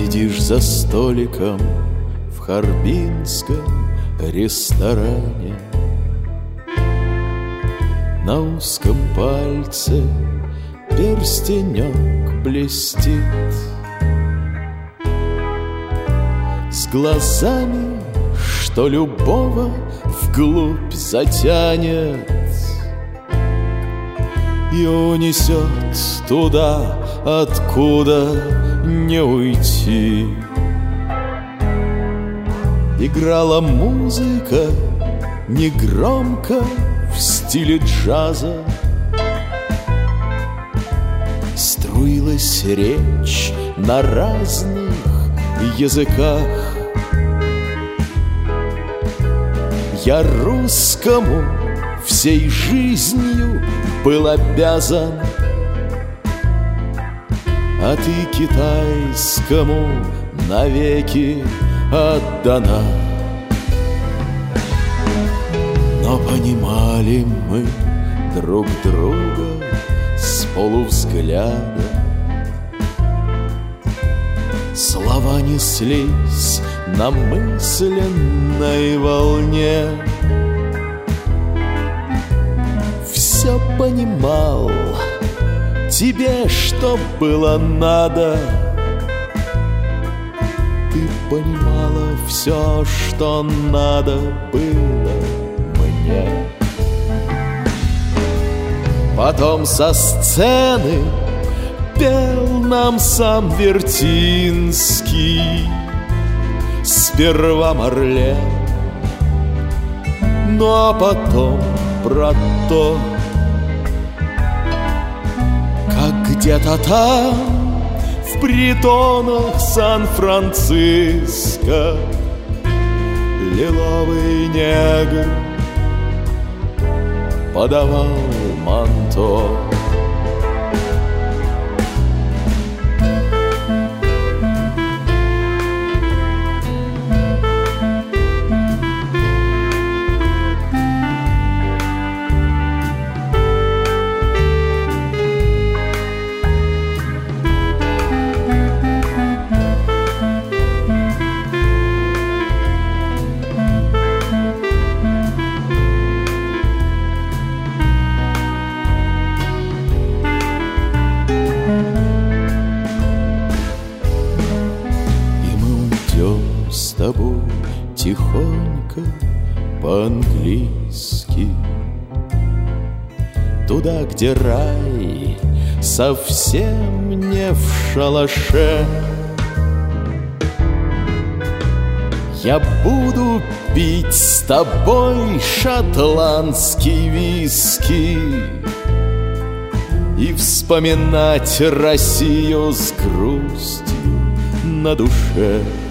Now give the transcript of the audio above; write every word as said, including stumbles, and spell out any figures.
Сидишь за столиком в харбинском ресторане. На узком пальце перстенек блестит, с глазами, что любого вглубь затянет и унесет туда, откуда не уйти. Играла музыка негромко в стиле джаза, струилась речь на разных языках. Я русскому всей жизнью был обязан, а ты китайскому навеки отдана. Но понимали мы друг друга с полувзгляда. Слова неслись на мысленной волне. Все понимал, тебе что было надо. Ты понимала все, что надо было мне. Потом со сцены пел нам сам Вертинский, сперва Марлен, ну а потом про то, как где-то там в притонах Сан-Франциско лиловый негр подавал манто. С тобой тихонько по-английски туда, где рай совсем не в шалаше. Я буду пить с тобой шотландский виски и вспоминать Россию с грустью на душе.